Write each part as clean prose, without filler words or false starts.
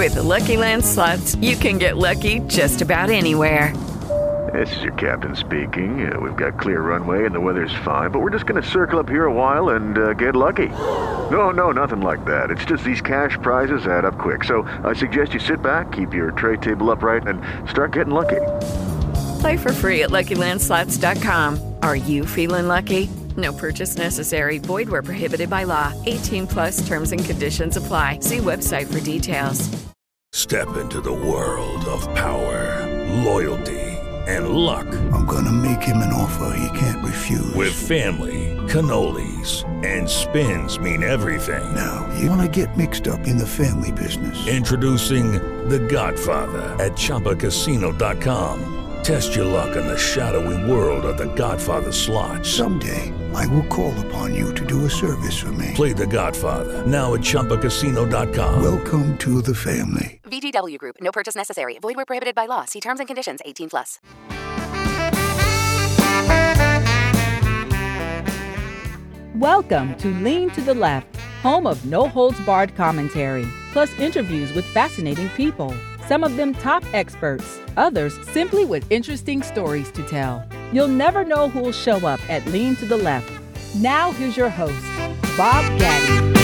With the Lucky Land Slots, you can get lucky just about anywhere. This is your captain speaking. We've got clear runway and the weather's fine, but we're just going to circle up here a while and get lucky. No, nothing like that. It's just these cash prizes add up quick. So I suggest you sit back, keep your tray table upright, and start getting lucky. Play for free at LuckyLandSlots.com. Are you feeling lucky? No purchase necessary. Void where prohibited by law. 18 plus terms and conditions apply. See website for details. Step into the world of power, loyalty, and luck. I'm gonna make him an offer he can't refuse. With family, cannolis, and spins mean everything. Now, you wanna get mixed up in the family business. Introducing The Godfather at ChumbaCasino.com. Test your luck in the shadowy world of The Godfather slot. Someday, I will call upon you to do a service for me. Play The Godfather, now at ChumbaCasino.com. Welcome to the family. VGW Group. No purchase necessary. Void where prohibited by law. See terms and conditions. 18 plus. Welcome to Lean to the Left, home of no-holds-barred commentary, plus interviews with fascinating people. Some of them top experts, others simply with interesting stories to tell. You'll never know who'll show up at Lean to the Left. Now here's your host, Bob Gaddy.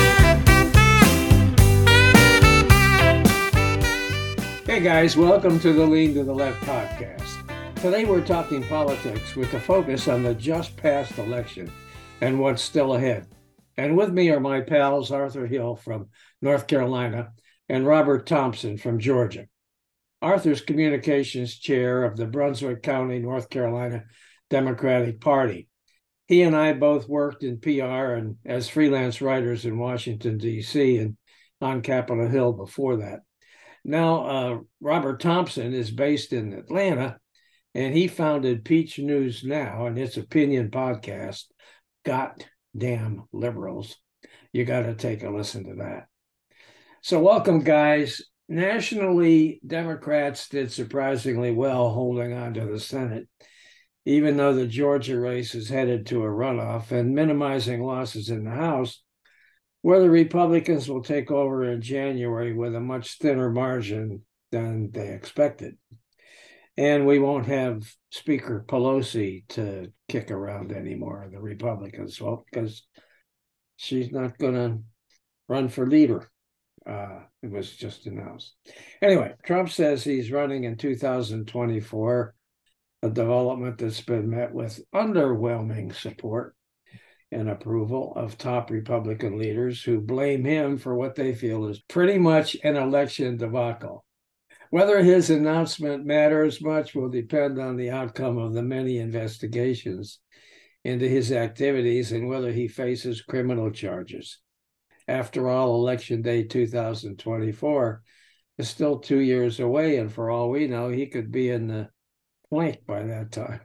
Hey guys, welcome to the Lean to the Left podcast. Today we're talking politics with a focus on the just passed election and what's still ahead. And with me are my pals Arthur Hill from North Carolina and Robert Thompson from Georgia. Arthur's communications chair of the Brunswick County, North Carolina Democratic Party. He and I both worked in PR and as freelance writers in Washington, D.C. and on Capitol Hill before that. Now, Robert Thompson is based in Atlanta, and he founded Peach News Now and its opinion podcast, Goddamn Liberals. You got to take a listen to that. So welcome, guys. Nationally, Democrats did surprisingly well holding on to the Senate, even though the Georgia race is headed to a runoff, and minimizing losses in the House, where the Republicans will take over in January with a much thinner margin than they expected. And we won't have Speaker Pelosi to kick around anymore, the Republicans, well, because she's not going to run for leader. It was just announced. Anyway, Trump says he's running in 2024, a development that's been met with underwhelming support and approval of top Republican leaders who blame him for what they feel is pretty much an election debacle. Whether his announcement matters much will depend on the outcome of the many investigations into his activities and whether he faces criminal charges. After all, Election Day 2024 is still 2 years away, and for all we know, he could be in the plank by that time.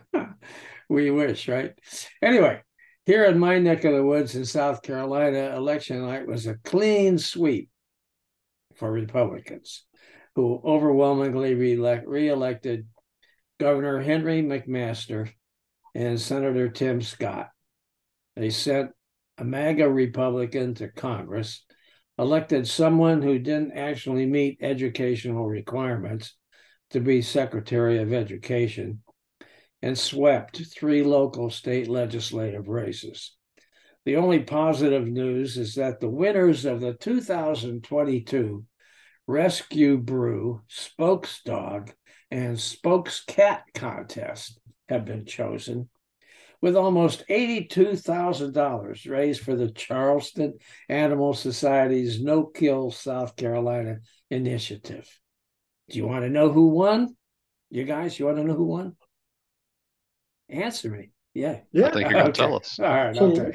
We wish, right? Anyway, here in my neck of the woods in South Carolina, election night was a clean sweep for Republicans, who overwhelmingly re-elected Governor Henry McMaster and Senator Tim Scott. They sent a MAGA Republican to Congress, elected someone who didn't actually meet educational requirements to be Secretary of Education, and swept 3 local state legislative races. The only positive news is that the winners of the 2022 Rescue Brew, Spokes Dog, and Spokes Cat contest have been chosen, with almost $82,000 raised for the Charleston Animal Society's No Kill South Carolina initiative. Do you want to know who won? You guys, you want to know who won? Answer me. Yeah. I think you're going to tell us. All right, I'll tell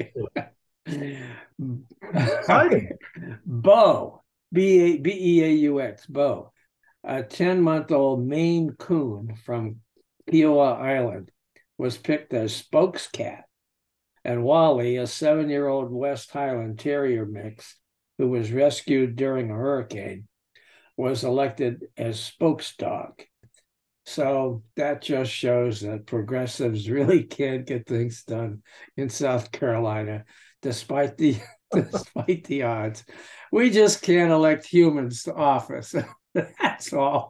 you. Bo, B-E-A-U-X, Bo, a 10-month-old Maine Coon from Kiowa Island, was picked as Spokes Cat, and Wally, a 7-year-old West Highland Terrier mix who was rescued during a hurricane, was elected as Spokes Dog. So that just shows that progressives really can't get things done in South Carolina, despite the despite the odds. We just can't elect humans to office. That's all.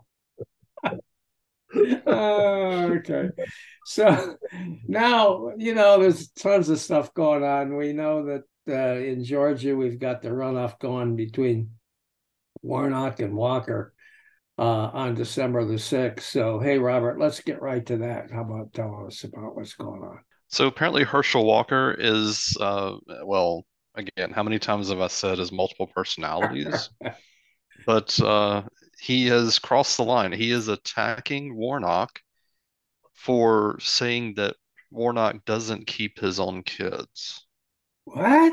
Okay. So now, there's tons of stuff going on. We know that in Georgia, we've got the runoff going between Warnock and Walker on December the 6th. So, hey, Robert, let's get right to that. How about telling us about what's going on? So apparently Herschel Walker is, well, again, how many times have I said his multiple personalities? But he has crossed the line. He is attacking Warnock for saying that Warnock doesn't keep his own kids. What?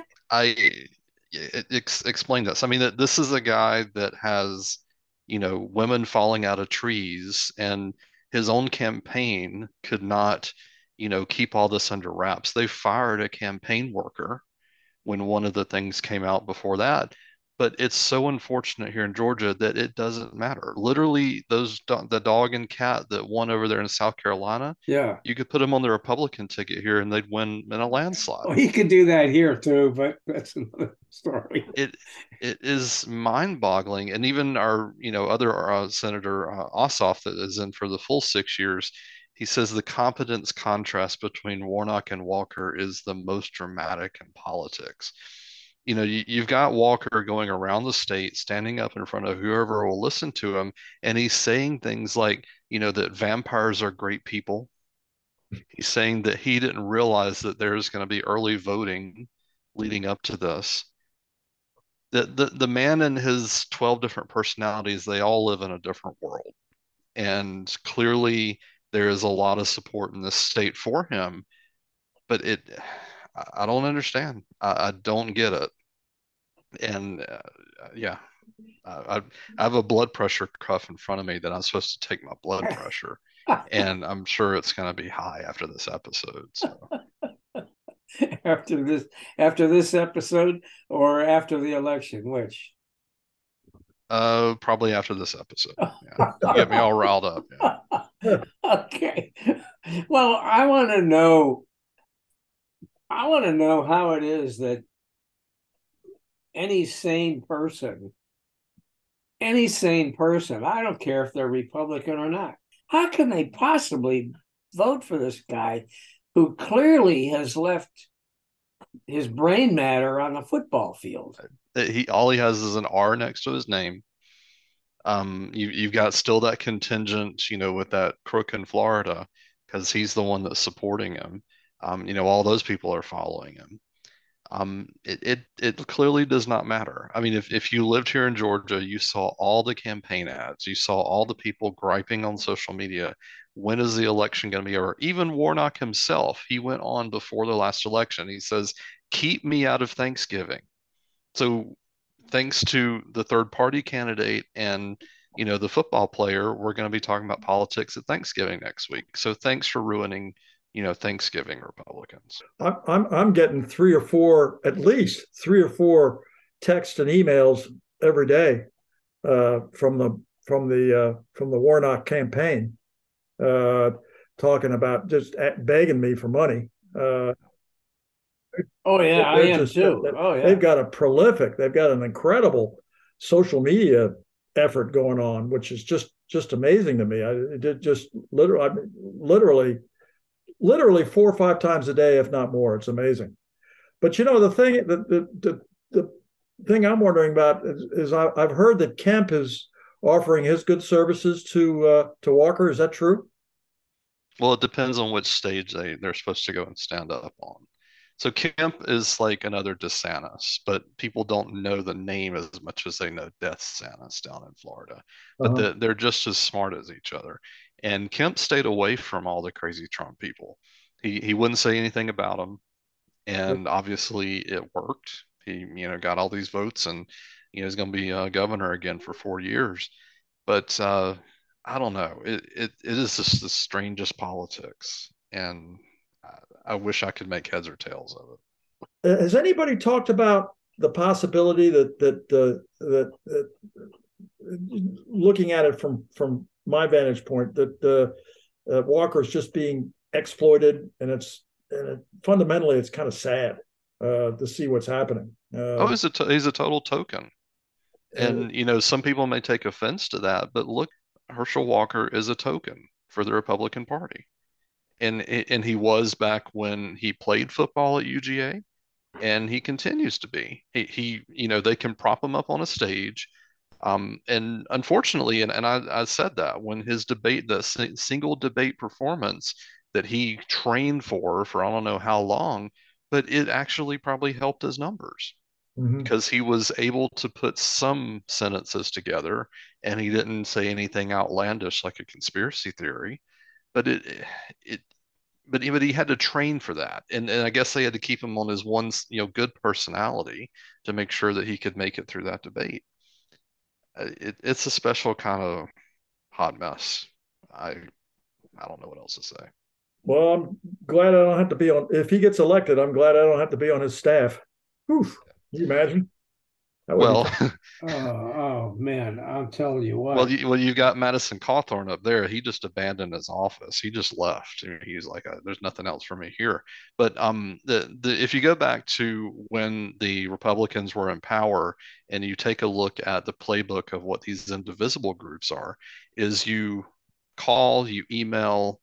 Explain this. I mean, that this is a guy that has, women falling out of trees, and his own campaign could not, keep all this under wraps. They fired a campaign worker when one of the things came out before that. But it's so unfortunate here in Georgia that it doesn't matter. Literally, the dog and cat that won over there in South Carolina, yeah, you could put them on the Republican ticket here and they'd win in a landslide. Well, he could do that here too, but that's another story. It is mind-boggling, and even our other Senator Ossoff that is in for the full 6 years, he says the competence contrast between Warnock and Walker is the most dramatic in politics. You've got Walker going around the state, standing up in front of whoever will listen to him, and he's saying things like, that vampires are great people. He's saying that he didn't realize that there's going to be early voting leading up to this. The man and his 12 different personalities, they all live in a different world. And clearly there is a lot of support in this state for him, but I don't understand. I don't get it. And yeah, I have a blood pressure cuff in front of me that I'm supposed to take my blood pressure, and I'm sure it's going to be high after this episode. So. After this episode, or after the election, which? Probably after this episode. Yeah. You get me all riled up. Yeah. Okay. Well, I want to know how it is that any sane person, I don't care if they're Republican or not, how can they possibly vote for this guy who clearly has left his brain matter on the football field? All he has is an R next to his name. You've got still that contingent, with that crook in Florida, because he's the one that's supporting him. All those people are following him. It clearly does not matter. I mean, if you lived here in Georgia, you saw all the campaign ads, you saw all the people griping on social media. When is the election going to be over? Even Warnock himself, he went on before the last election. He says, keep me out of Thanksgiving. So thanks to the third party candidate and, the football player, we're going to be talking about politics at Thanksgiving next week. So thanks for ruining, Thanksgiving, Republicans. I'm getting at least three or four texts and emails every day from the Warnock campaign, talking about just begging me for money. Oh yeah, I am too. Oh yeah, they've got an incredible social media effort going on, which is just amazing to me. It did just literally 4 or 5 times a day, if not more. It's amazing. But the thing I'm wondering about is I've heard that Kemp is offering his good services to Walker. Is that true? Well, it depends on which stage they're supposed to go and stand up on. So Kemp is like another DeSantis, but people don't know the name as much as they know DeSantis down in Florida. But they're just as smart as each other. And Kemp stayed away from all the crazy Trump people. He wouldn't say anything about them, and obviously it worked. He got all these votes, and he's going to be governor again for 4 years. But I don't know. It is just the strangest politics, and I wish I could make heads or tails of it. Has anybody talked about the possibility that looking at it from my vantage point, that Walker is just being exploited, and fundamentally it's kind of sad to see what's happening. Oh, he's a total token. Uh, And, some people may take offense to that, but look, Herschel Walker is a token for the Republican Party. And he was back when he played football at UGA, and he continues to be. They can prop him up on a stage. And unfortunately, and I said that when his debate, the single debate performance that he trained for I don't know how long, but it actually probably helped his numbers mhm. because he was able to put some sentences together and he didn't say anything outlandish like a conspiracy theory. But it but he had to train for that, and I guess they had to keep him on his one good personality to make sure that he could make it through that debate. It's a special kind of hot mess. I I don't know what else to say. Well, I'm glad I don't have to be on. If he gets elected, I'm glad I don't have to be on his staff. Whew. Can you imagine? That would be Well, tough. Oh man, I'm telling you well, what. you got Madison Cawthorn up there. He just abandoned his office. He just left. He's like, "There's nothing else for me here." But the if you go back to when the Republicans were in power, and you take a look at the playbook of what these indivisible groups are, is you call, you email,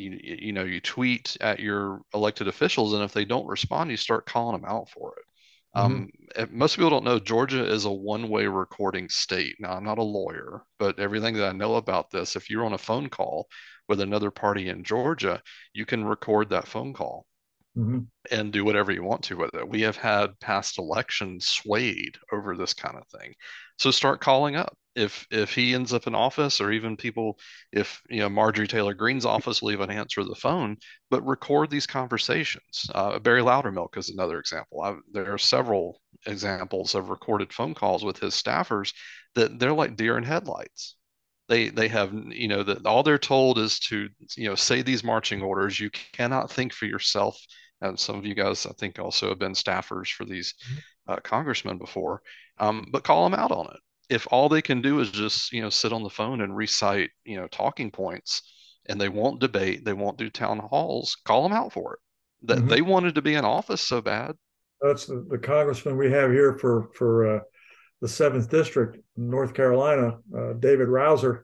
you tweet at your elected officials, and if they don't respond, you start calling them out for it. Mhm. Most people don't know Georgia is a one-way recording state. Now, I'm not a lawyer, but everything that I know about this, if you're on a phone call with another party in Georgia, you can record that phone call Mhm. and do whatever you want to with it. We have had past elections swayed over this kind of thing. So start calling up. If he ends up in office, or even people, if Marjorie Taylor Greene's office will even answer the phone, but record these conversations. Barry Loudermilk is another example. There are several examples of recorded phone calls with his staffers that they're like deer in headlights. They have that all they're told is to say these marching orders. You cannot think for yourself. And some of you guys, I think, also have been staffers for these congressmen before, but call them out on it. If all they can do is just sit on the phone and recite talking points, and they won't debate, they won't do town halls, call them out for it. That Mhm. they wanted to be in office so bad. That's the congressman we have here for the seventh district, in North Carolina, David Rouser.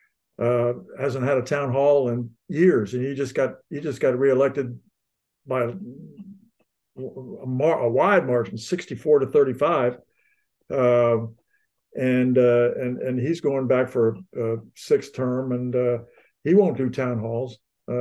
Hasn't had a town hall in years, and he just got reelected by a wide margin, 64 to 35, and he's going back for a sixth term, and he won't do town halls.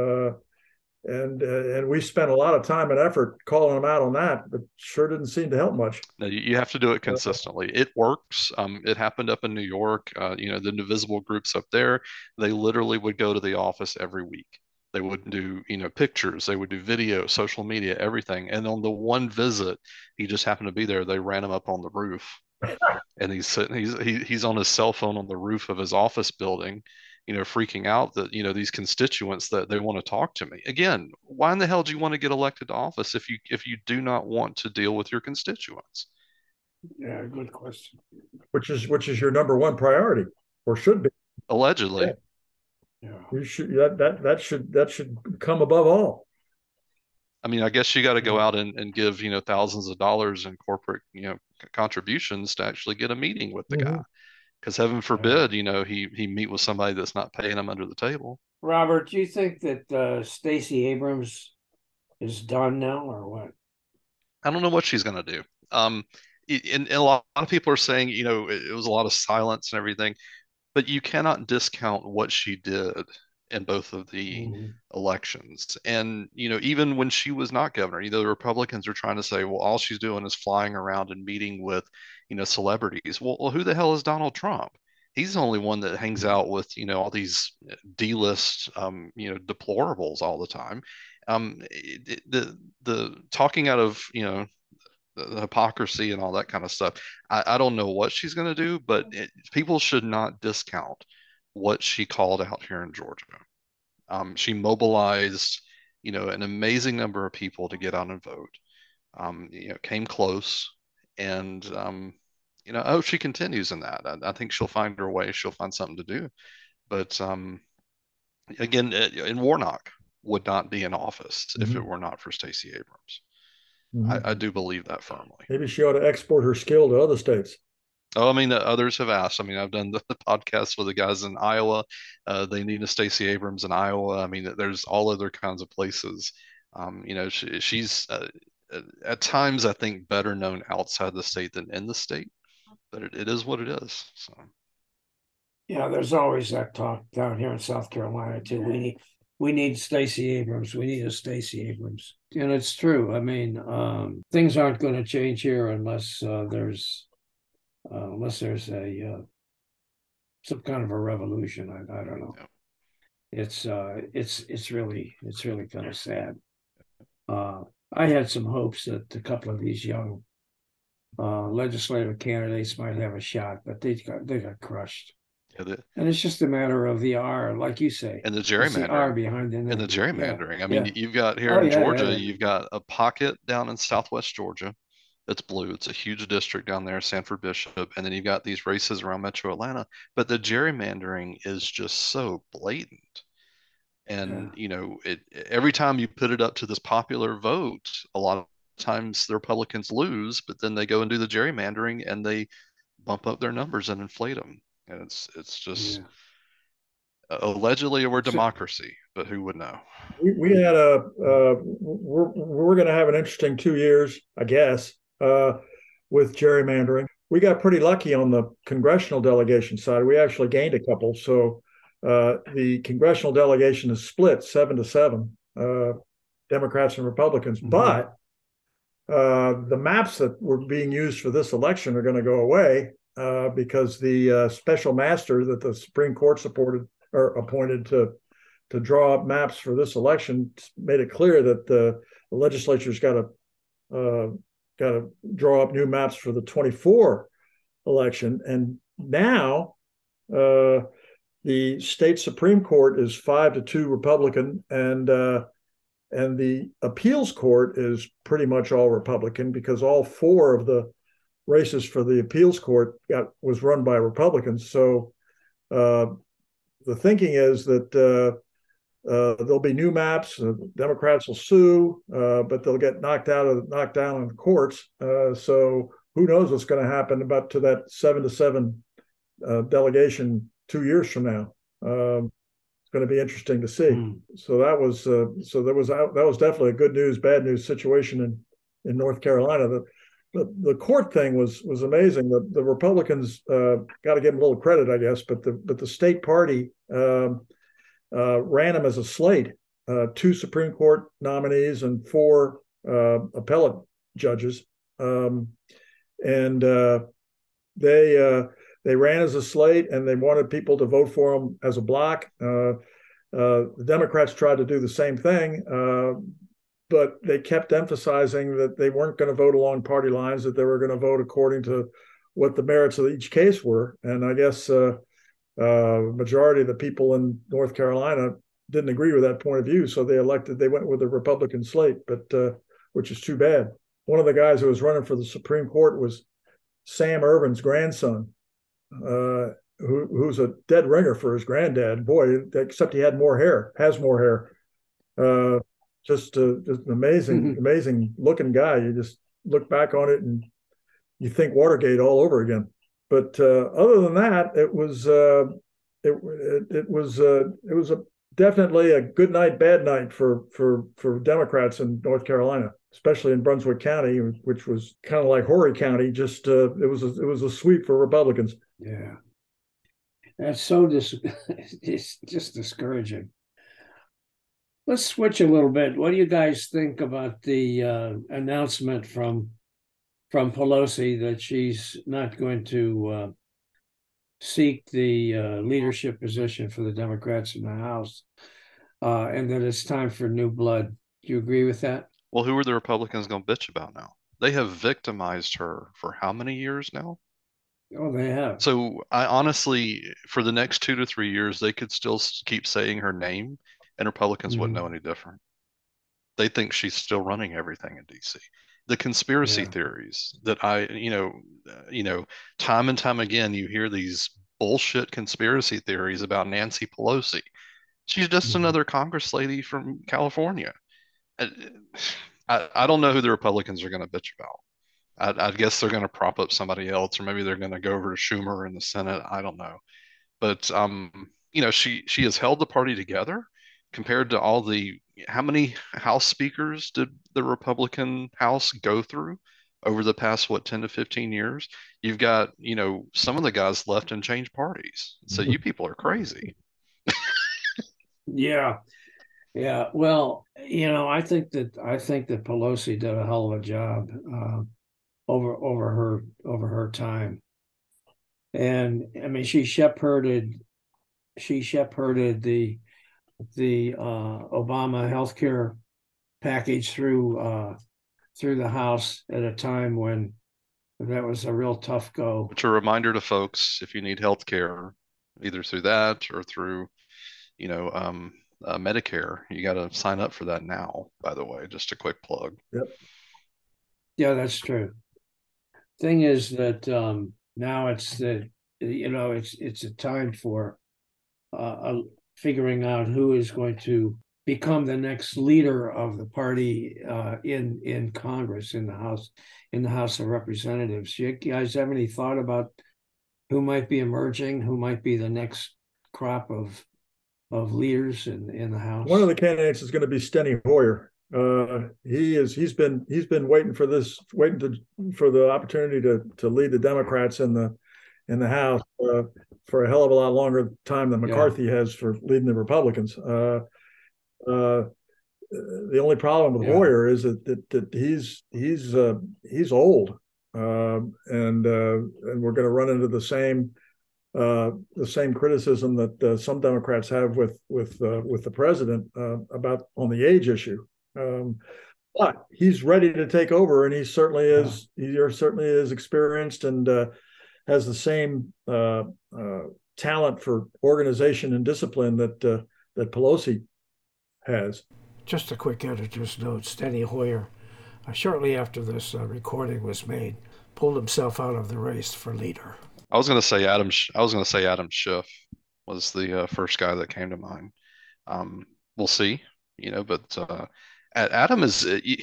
And we spent a lot of time and effort calling him out on that, but sure didn't seem to help much. No, you have to do it consistently. It works. It happened up in New York. The Indivisible groups up there, they literally would go to the office every week. They would do, pictures, they would do video, social media, everything. And on the one visit, he just happened to be there. They ran him up on the roof, and he's sitting, he's on his cell phone on the roof of his office building, freaking out that these constituents that they want to talk to me. Again, why in the hell do you want to get elected to office if you do not want to deal with your constituents? Yeah, good question. Which is your number one priority, or should be. Allegedly. Yeah. You should that should come above all. I mean, I guess you got to go out and give, thousands of dollars in corporate, contributions to actually get a meeting with the guy. Mhm. Because heaven forbid, he meet with somebody that's not paying him under the table. Robert, do you think that Stacey Abrams is done now, or what? I don't know what she's going to do. And a lot of people are saying, it was a lot of silence and everything, but you cannot discount what she did in both of the Mhm. elections. And, even when she was not governor, the Republicans are trying to say, well, all she's doing is flying around and meeting with, celebrities. Well, who the hell is Donald Trump? He's the only one that hangs out with, all these D-list, deplorables all the time. The talking out of, the hypocrisy and all that kind of stuff. I don't know what she's going to do, but people should not discount what she called out here in Georgia. She mobilized, an amazing number of people to get out and vote. Came close, and I hope she continues in that. I think she'll find her way. She'll find something to do. But again, in Warnock would not be in office if it Mhm. were not for Stacey Abrams. I do believe that firmly. Maybe she ought to export her skill to other states. Oh, I mean, others have asked. I mean, I've done the podcast with the guys in Iowa. They need a Stacey Abrams in Iowa. I mean, there's all other kinds of places. She's at times, I think, better known outside the state than in the state, but it is what it is. So, yeah, there's always that talk down here in South Carolina too. We need Stacey Abrams. We need a Stacey Abrams, and it's true. I mean, things aren't going to change here unless there's a some kind of a revolution. I don't know. Yeah. It's really kind of sad. I had some hopes that a couple of these young legislative candidates might have a shot, but they got crushed. Yeah, and it's just a matter of the R, like you say, and the gerrymandering. The R behind it. And the gerrymandering. Yeah. I mean, you've got here in Georgia, you've got a pocket down in Southwest Georgia. It's blue. It's a huge district down there, Sanford Bishop, and then you've got these races around Metro Atlanta. But the gerrymandering is just so blatant. And every time you put it up to this popular vote, a lot of times the Republicans lose, but then they go and do the gerrymandering and they bump up their numbers and inflate them. And it's just allegedly we're democracy, but who would know? We had we're going to have an interesting 2 years, I guess, with gerrymandering. We got pretty lucky on the congressional delegation side. We actually gained a couple. So the congressional delegation is split 7-7, Democrats and Republicans. Mm-hmm. But the maps that were being used for this election are going to go away because the special master that the Supreme Court appointed to draw up maps for this election made it clear that the legislature's got to draw up new maps for the 24 election. And now the state Supreme Court is 5-2 Republican, and the appeals court is pretty much all Republican because all 4 of the races for the appeals court was run by Republicans. So the thinking is that there'll be new maps. Democrats will sue, but they'll get knocked down in the courts. So who knows what's going to happen about to that 7-7 delegation 2 years from now. It's going to be interesting to see. So that was definitely a good news, bad news situation in North Carolina. The court thing was amazing. The Republicans got to give them a little credit, I guess, but the state party ran them as a slate, 2 Supreme Court nominees and 4 appellate judges, and they ran as a slate, and they wanted people to vote for them as a block. The Democrats tried to do the same thing, but they kept emphasizing that they weren't going to vote along party lines, that they were going to vote according to what the merits of each case were. And I guess majority of the people in North Carolina didn't agree with that point of view, so they went with the Republican slate, but which is too bad. One of the guys who was running for the Supreme Court was Sam Ervin's grandson, who's a dead ringer for his granddad. Boy, except he has more hair. Just an amazing looking guy. You just look back on it and you think Watergate all over again. But other than that, it was definitely a good night, bad night for Democrats in North Carolina, especially in Brunswick County, which was kind of like Horry County. Just it was a sweep for Republicans. Yeah, that's so it's just discouraging. Let's switch a little bit. What do you guys think about the announcement from Pelosi that she's not going to seek the leadership position for the Democrats in the House, and that it's time for new blood? Do you agree with that? Well, who are the Republicans going to bitch about now? They have victimized her for how many years now? Oh, they have. So I honestly, for the next 2 to 3 years, they could still keep saying her name, and Republicans wouldn't know any different. They think she's still running everything in DC. The conspiracy theories that time and time again, you hear these bullshit conspiracy theories about Nancy Pelosi. She's just another Congress lady from California. I don't know who the Republicans are going to bitch about. I guess they're going to prop up somebody else, or maybe they're going to go over to Schumer in the Senate. I don't know. But she has held the party together compared to all the how many House speakers did the Republican House go through over the past 10 to 15 years? You've got, some of the guys left and changed parties. So you people are crazy. Yeah. Yeah. Well, I think that Pelosi did a hell of a job over her time. And I mean, she shepherded the Obama healthcare package through the House at a time when that was a real tough go. Which a reminder to folks, if you need health care, either through that or through, Medicare, you got to sign up for that now, by the way, just a quick plug. Yep. Yeah, that's true. Thing is that now it's a time for figuring out who is going to become the next leader of the party in Congress, in the House of Representatives. You guys have any thought about who might be emerging, who might be the next crop of leaders in the House? One of the candidates is going to be Steny Hoyer. He's been waiting for the opportunity to lead the Democrats in the House for a hell of a lot longer time than McCarthy has for leading the Republicans. The only problem with Hoyer is that he's old, and we're going to run into the same criticism that some Democrats have with the president about on the age issue. But he's ready to take over, and he certainly is. He certainly is experienced and has the same talent for organization and discipline that Pelosi has. Just a quick editor's note: Steny Hoyer, shortly after this recording was made, pulled himself out of the race for leader. I was going to say Adam Schiff was the first guy that came to mind. We'll see, but Adam is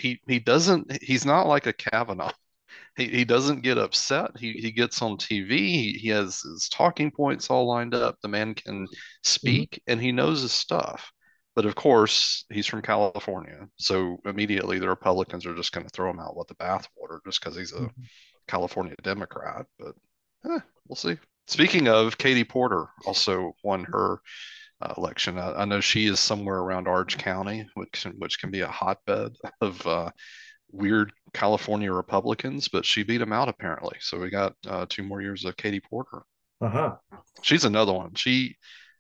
he's not like a Kavanaugh. He doesn't get upset. He gets on TV. He has his talking points all lined up. The man can speak and he knows his stuff. But of course, he's from California, so immediately the Republicans are just going to throw him out with the bathwater just because he's a California Democrat. But we'll see. Speaking of, Katie Porter also won her election. I know she is somewhere around Orange County, which can be a hotbed of weird California Republicans, but she beat them out apparently. So we got 2 more years of Katie Porter. She's another one. She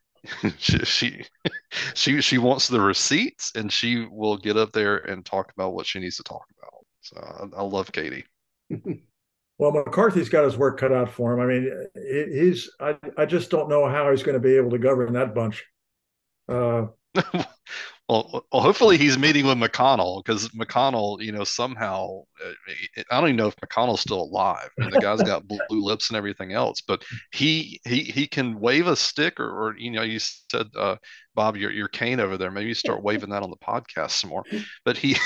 wants the receipts, and she will get up there and talk about what she needs to talk about. So I love Katie. Well, McCarthy's got his work cut out for him. I mean, I just don't know how he's going to be able to govern that bunch. Well, hopefully he's meeting with McConnell, because McConnell, somehow, I don't even know if McConnell's still alive. I mean, the guy's got blue lips and everything else, but he can wave a stick, or you said, Bob, your cane over there. Maybe you start waving that on the podcast some more. But he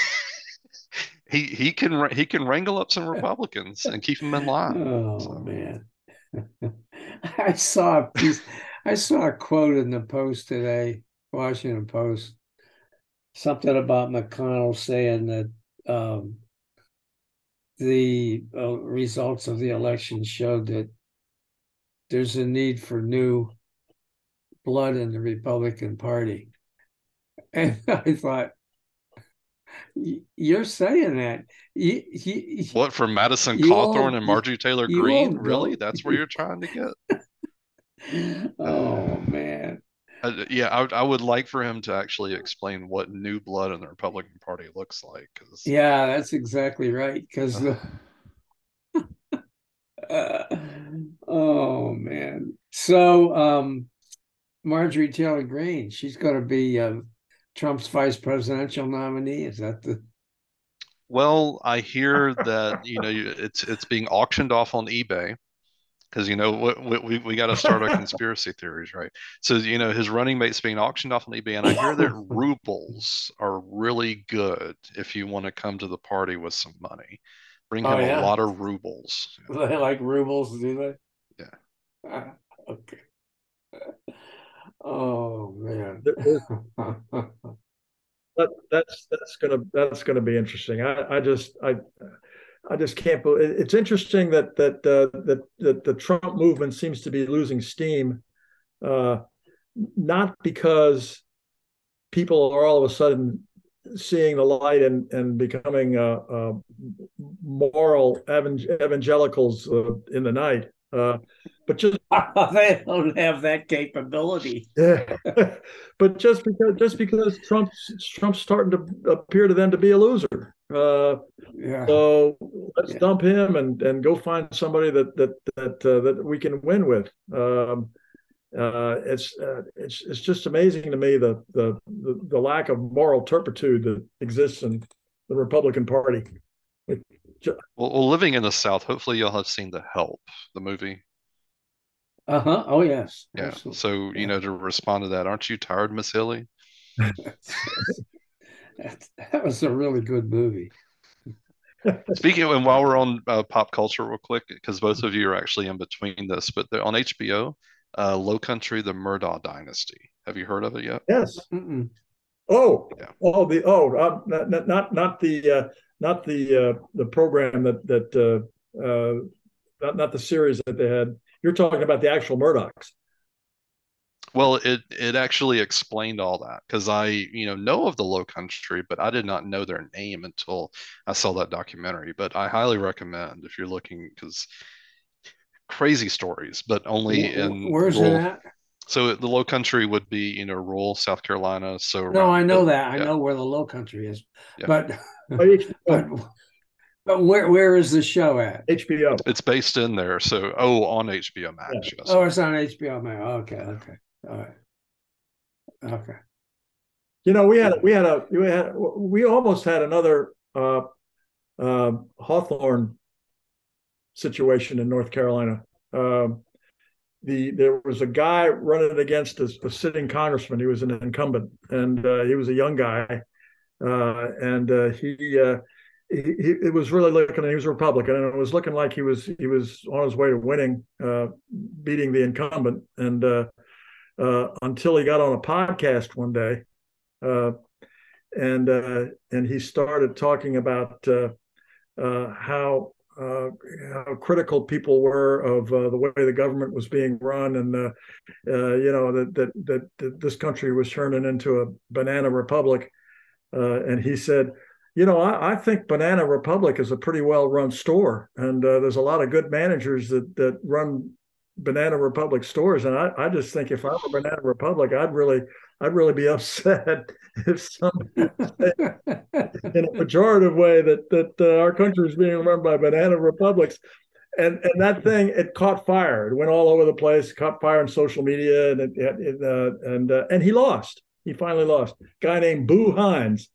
can wrangle up some Republicans and keep them in line. Oh man, I saw a quote in the Post today, Washington Post, something about McConnell saying that the results of the election showed that there's a need for new blood in the Republican Party, and I thought, you're saying that. What, from Madison Cawthorn and Marjorie Taylor Greene? Really? That's where you're trying to get? Oh, man. I would like for him to actually explain what new blood in the Republican Party looks like. Yeah, that's exactly right. Because oh, man. So Marjorie Taylor Greene, she's going to be Trump's vice presidential nominee. Is that the? Well, I hear that it's being auctioned off on eBay, because we got to start our conspiracy theories, right? So his running mate's being auctioned off on eBay, and I hear that rubles are really good if you want to come to the party with some money. Bring Oh him a yeah, lot of rubles. they like rubles, do they? Yeah. Okay. Oh man. That's gonna be interesting. I just can't believe it's interesting that the Trump movement seems to be losing steam, not because people are all of a sudden seeing the light and becoming moral evangelicals in the night, but just they don't have that capability. yeah, but just because Trump's starting to appear to them to be a loser. Yeah. So let's dump him and go find somebody that we can win with. It's just amazing to me the lack of moral turpitude that exists in the Republican Party. Well, living in the South, hopefully you'll have seen The Help, the movie. Uh-huh. Oh yes. Yeah. Absolutely. So to respond to that, aren't you tired, Miss Hilly? That was a really good movie. Speaking of, and while we're on pop culture real quick, because both of you are actually in between this, but on HBO, Low Country, the Murdaugh Dynasty. Have you heard of it yet? Yes. Mm-mm. Oh, yeah. Not the program not the series that they had. You're talking about the actual Murdochs. Well, it actually explained all that because I know of the Low Country, but I did not know their name until I saw that documentary. But I highly recommend if you're looking, because crazy stories, but only in where's rural, it at? So the Low Country would be rural South Carolina. So no, I know that. Yeah. I know where the Low Country is, yeah. but where is the show at? HBO. It's based in there. So on HBO Max. Yeah. Yes. Oh, it's on HBO Max. Okay. All right. Okay. We almost had another Hawthorne situation in North Carolina. There was a guy running against a sitting congressman. He was an incumbent, and he was a young guy, and it was really looking. He was a Republican, and it was looking like he was on his way to winning, beating the incumbent, and until he got on a podcast one day, and he started talking about how critical people were of the way the government was being run, and that this country was turning into a banana republic. And he said, I think Banana Republic is a pretty well-run store, and there's a lot of good managers that run Banana Republic stores. And I just think if I were Banana Republic, I'd really be upset if somebody said in a pejorative way that our country is being run by banana republics. And that thing, it caught fire. It went all over the place, caught fire on social media, and he lost. He finally lost. A guy named Boo Hines.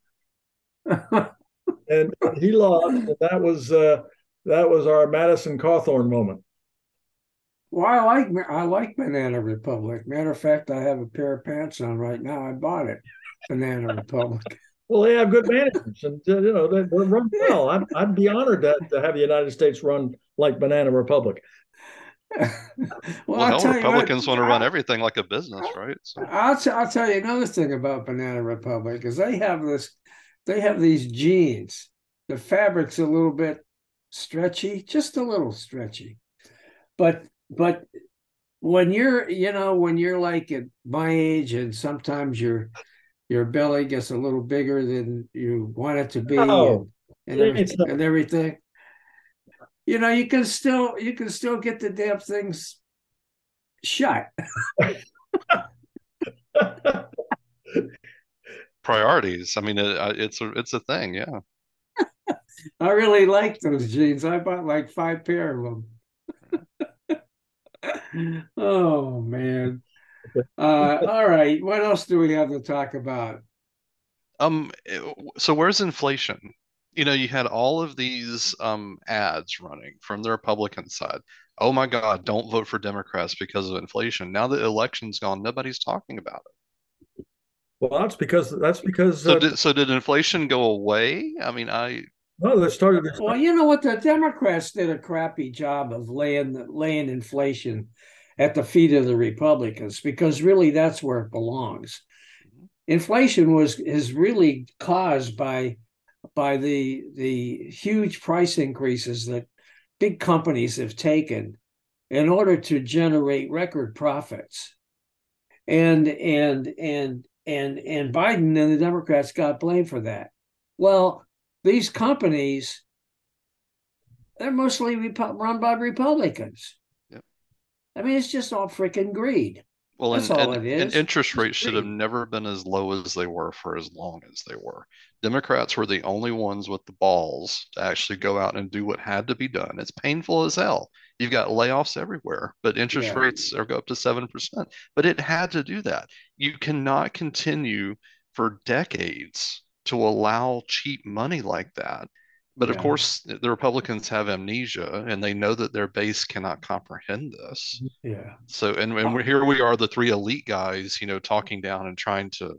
And he lost. And that was our Madison Cawthorn moment. Well, I like Banana Republic. Matter of fact, I have a pair of pants on right now. I bought it, Banana Republic. Well, they have good managers, and they run well. I'd be honored to have the United States run like Banana Republic. Well, Republicans want to run everything like a business, right? So. I'll tell you another thing about Banana Republic is they have these jeans. The fabric's a little bit stretchy, just a little stretchy, but when you're like at my age, and sometimes your belly gets a little bigger than you want it to be, and everything, you can still get the damn things shut. Priorities. I mean, it's a thing. Yeah. I really like those jeans. I bought like 5 pair of them. Oh man. All right. What else do we have to talk about? So where's inflation? You had all of these ads running from the Republican side. oh my God, don't vote for Democrats because of inflation. Now that election's gone, nobody's talking about it. Well, that's because So did inflation go away? I mean, no, they started. Well, you know what? The Democrats did a crappy job of laying inflation at the feet of the Republicans, because really that's where it belongs. Inflation is really caused by the huge price increases that big companies have taken in order to generate record profits. And Biden and the Democrats got blamed for that. Well, these companies, they're mostly run by Republicans. Yep. I mean, it's just all freaking greed. Well, That's all it is. And interest rates should have never been as low as they were for as long as they were. Democrats were the only ones with the balls to actually go out and do what had to be done. It's painful as hell. You've got layoffs everywhere, but interest rates are go up to 7%. But it had to do that. You cannot continue for decades to allow cheap money like that. But of course, the Republicans have amnesia, and they know that their base cannot comprehend this. Yeah. So, and here we are, the three elite guys, talking down and trying to,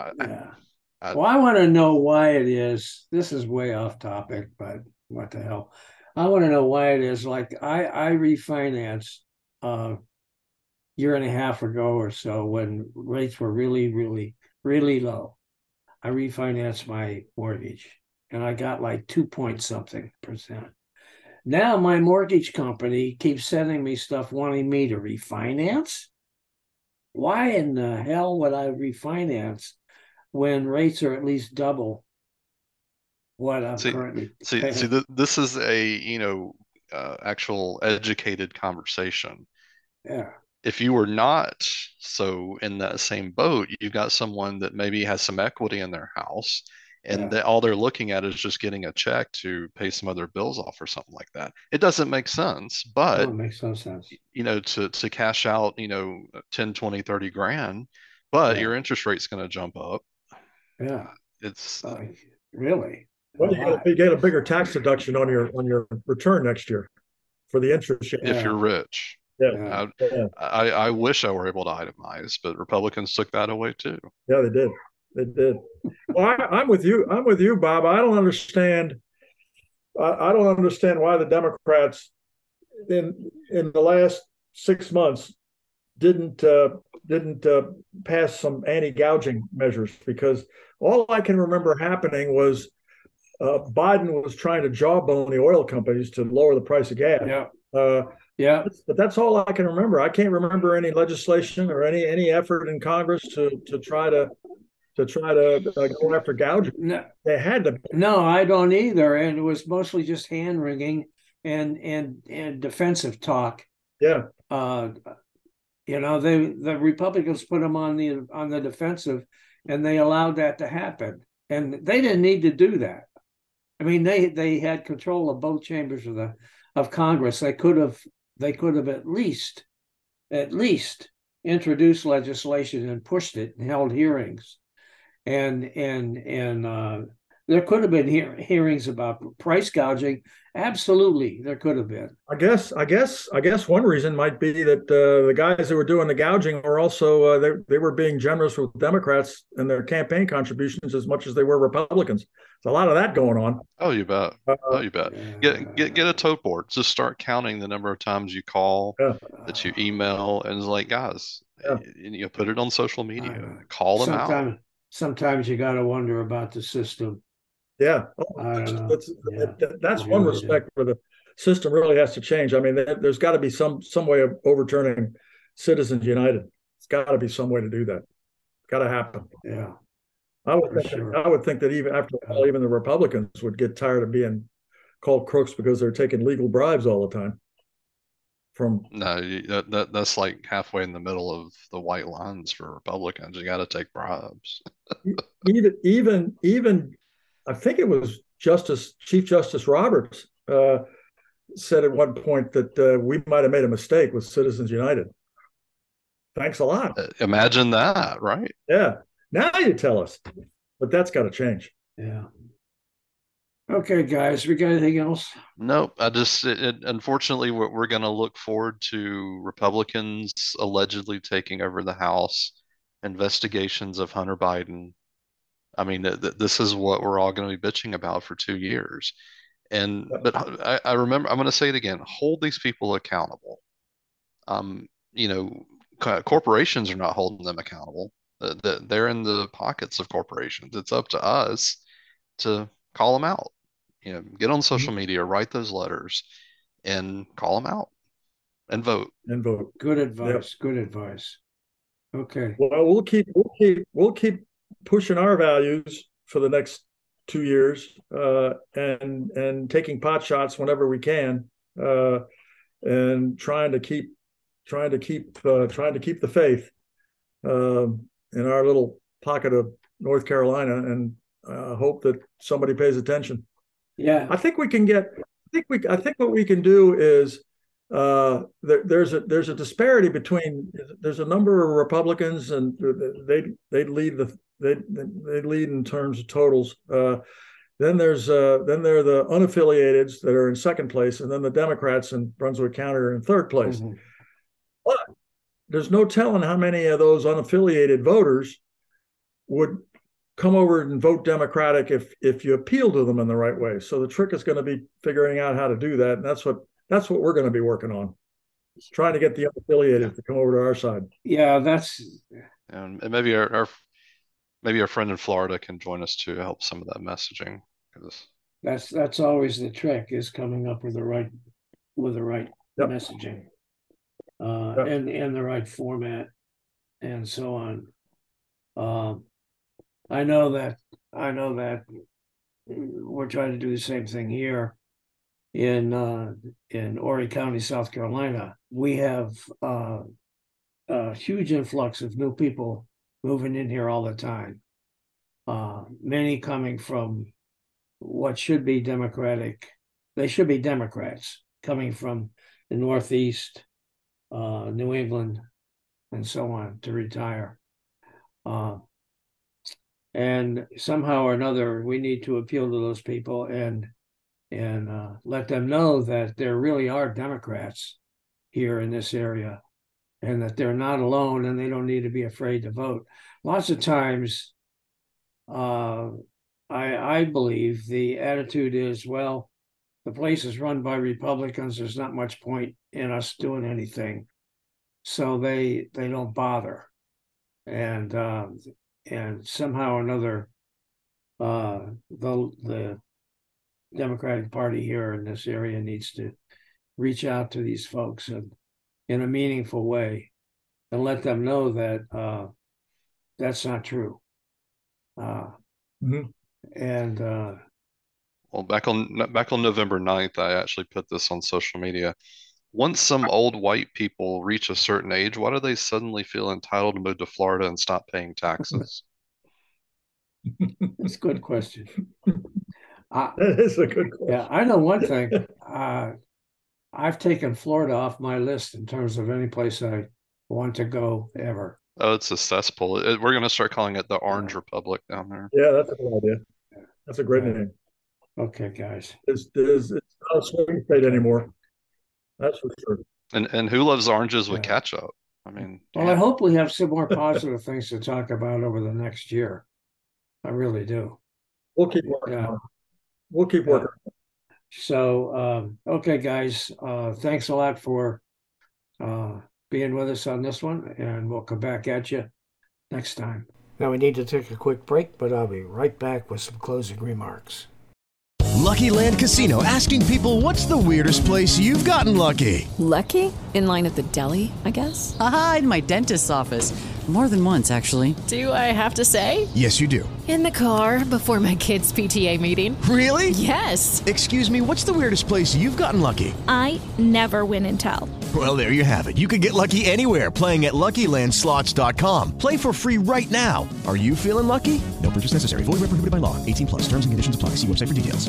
Well, I want to know why it is. This is way off topic, but what the hell? I want to know why it is. Like I refinanced a year and a half ago or so when rates were really, really, really low. I refinanced my mortgage and I got like 2 point something percent. Now my mortgage company keeps sending me stuff wanting me to refinance. Why in the hell would I refinance when rates are at least double what I'm currently paying? See, this is a actual educated conversation. Yeah. If you were not so in that same boat, you've got someone that maybe has some equity in their house, and all they're looking at is just getting a check to pay some other bills off or something like that. It doesn't make sense, but it makes no sense. To cash out, 10, 20, 30 grand, but your interest rate's going to jump up. Yeah. It's really. Well, you get a bigger tax deduction on your return next year for the interest. If you're rich. Yeah. I wish I were able to itemize, but Republicans took that away too. Yeah, they did. They did. Well, I'm with you. I'm with you, Bob. I don't understand. I don't understand why the Democrats in the last 6 months didn't pass some anti-gouging measures, because all I can remember happening was Biden was trying to jawbone the oil companies to lower the price of gas. Yeah. But that's all I can remember. I can't remember any legislation or any effort in Congress to try to go after gouging. No, they had to. No, I don't either. And it was mostly just hand wringing and defensive talk. Yeah. The Republicans put them on the defensive, and they allowed that to happen. And they didn't need to do that. I mean, they had control of both chambers of Congress. They could have at least introduced legislation and pushed it and held hearings, and there could have been hearings about price gouging. Absolutely, there could have been. I guess one reason might be that the guys that were doing the gouging were also they were being generous with Democrats and their campaign contributions as much as they were Republicans. There's a lot of that going on. Oh, you bet. You bet. Get a tote board. Just start counting the number of times you call, that you email, and it's like, guys, you put it on social media. Call them out. Sometimes you got to wonder about the system. Yeah, that's one respect where the system really has to change. I mean, there's got to be some way of overturning Citizens United. It's got to be some way to do that. It's got to happen. Yeah, I would think that even after all, even the Republicans would get tired of being called crooks because they're taking legal bribes all the time. That's like halfway in the middle of the white lines for Republicans. You got to take bribes. even I think it was Chief Justice Roberts said at one point that we might have made a mistake with Citizens United. Thanks a lot. Imagine that, right? Yeah. Now you tell us, but that's got to change. Yeah. Okay, guys, we got anything else? Nope. Unfortunately, we're going to look forward to Republicans allegedly taking over the House, investigations of Hunter Biden. I mean, this is what we're all going to be bitching about for 2 years. But I remember, I'm going to say it again, hold these people accountable. You know, corporations are not holding them accountable. They're in the pockets of corporations. It's up to us to call them out. You know, get on social media, write those letters, and call them out, and vote. Good advice. Yep. Good advice. Okay. Well, we'll keep pushing our values for the next 2 years, and taking pot shots whenever we can, and trying to keep the faith in our little pocket of North Carolina, and hope that somebody pays attention. Yeah, I think what we can do is there's a disparity between, there's a number of Republicans, and they lead in terms of totals. Then there are the unaffiliateds that are in second place, and then the Democrats in Brunswick County are in third place. Mm-hmm. But there's no telling how many of those unaffiliated voters would come over and vote Democratic if you appeal to them in the right way. So the trick is going to be figuring out how to do that, and that's what we're going to be working on. It's trying to get the unaffiliated to come over to our side. Yeah, and maybe our friend in Florida can join us to help some of that messaging. That's always the trick, is coming up with the right yep. messaging, and the right format, and so on. I know that we're trying to do the same thing here in Horry County, South Carolina. We have a huge influx of new people moving in here all the time. Many coming from what should be Democratic. They should be Democrats, coming from the Northeast, New England, and so on, to retire. And somehow or another, we need to appeal to those people and let them know that there really are Democrats here in this area, and that they're not alone, and they don't need to be afraid to vote. Lots of times, I believe the attitude is, well, the place is run by Republicans. There's not much point in us doing anything, so they don't bother. And somehow or another, the Democratic Party here in this area needs to reach out to these folks in a meaningful way, and let them know that that's not true. Mm-hmm. And well, back on November 9th, I actually put this on social media. Once some old white people reach a certain age, why do they suddenly feel entitled to move to Florida and stop paying taxes? That's a good question. That is a good question. Yeah, I know one thing. I've taken Florida off my list in terms of any place I want to go ever. Oh, it's a cesspool. We're going to start calling it the Orange Republic down there. Yeah, that's a good idea. That's a great name. Okay, guys. It's not a swing state anymore. That's for sure. And who loves oranges with ketchup? I mean, well, I hope we have some more positive things to talk about over the next year. I really do. We'll keep working. Yeah. We'll keep working. So, okay, guys. Thanks a lot for being with us on this one, and we'll come back at you next time. Now we need to take a quick break, but I'll be right back with some closing remarks. Lucky Land Casino, asking people, what's the weirdest place you've gotten lucky? Lucky? In line at the deli, I guess? Aha, in my dentist's office. More than once, actually. Do I have to say? Yes, you do. In the car before my kids' PTA meeting. Really? Yes. Excuse me, what's the weirdest place you've gotten lucky? I never win and tell. Well, there you have it. You can get lucky anywhere, playing at LuckyLandSlots.com. Play for free right now. Are you feeling lucky? No purchase necessary. Void where prohibited by law. 18+. Terms and conditions apply. See website for details.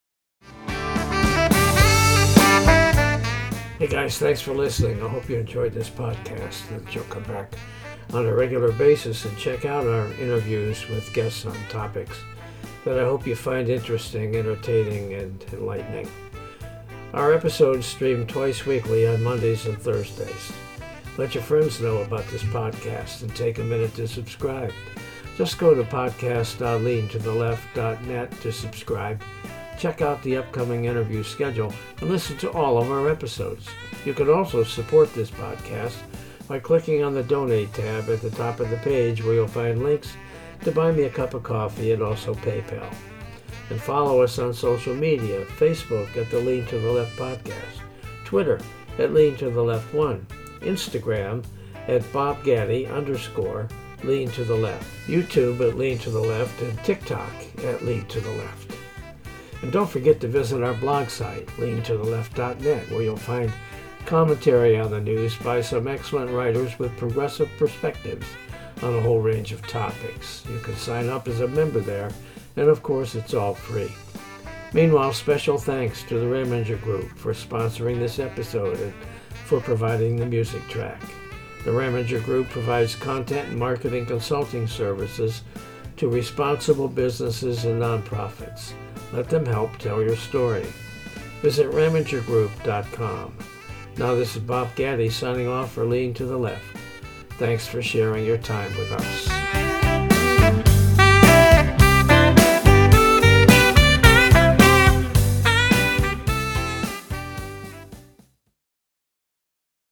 Hey guys, thanks for listening. I hope you enjoyed this podcast, and that you'll come back on a regular basis and check out our interviews with guests on topics that I hope you find interesting, entertaining, and enlightening. Our episodes stream twice weekly on Mondays and Thursdays. Let your friends know about this podcast and take a minute to subscribe. Just go to podcast.leantotheleft.net to subscribe. Check out the upcoming interview schedule and listen to all of our episodes. You can also support this podcast by clicking on the Donate tab at the top of the page, where you'll find links to buy me a cup of coffee and also PayPal. And follow us on social media, Facebook at the Lean to the Left Podcast, Twitter at Lean to the Left 1, Instagram at BobGaddy_Lean to the Left, YouTube at Lean to the Left, and TikTok at Lean to the Left. And don't forget to visit our blog site, leantotheleft.net, where you'll find commentary on the news by some excellent writers with progressive perspectives on a whole range of topics. You can sign up as a member there, and of course it's all free. Meanwhile, special thanks to the Reminger Group for sponsoring this episode and for providing the music track. The Reminger Group provides content and marketing consulting services to responsible businesses and nonprofits. Let them help tell your story. Visit RemingerGroup.com. Now this is Bob Gaddy signing off for Lean to the Left. Thanks for sharing your time with us.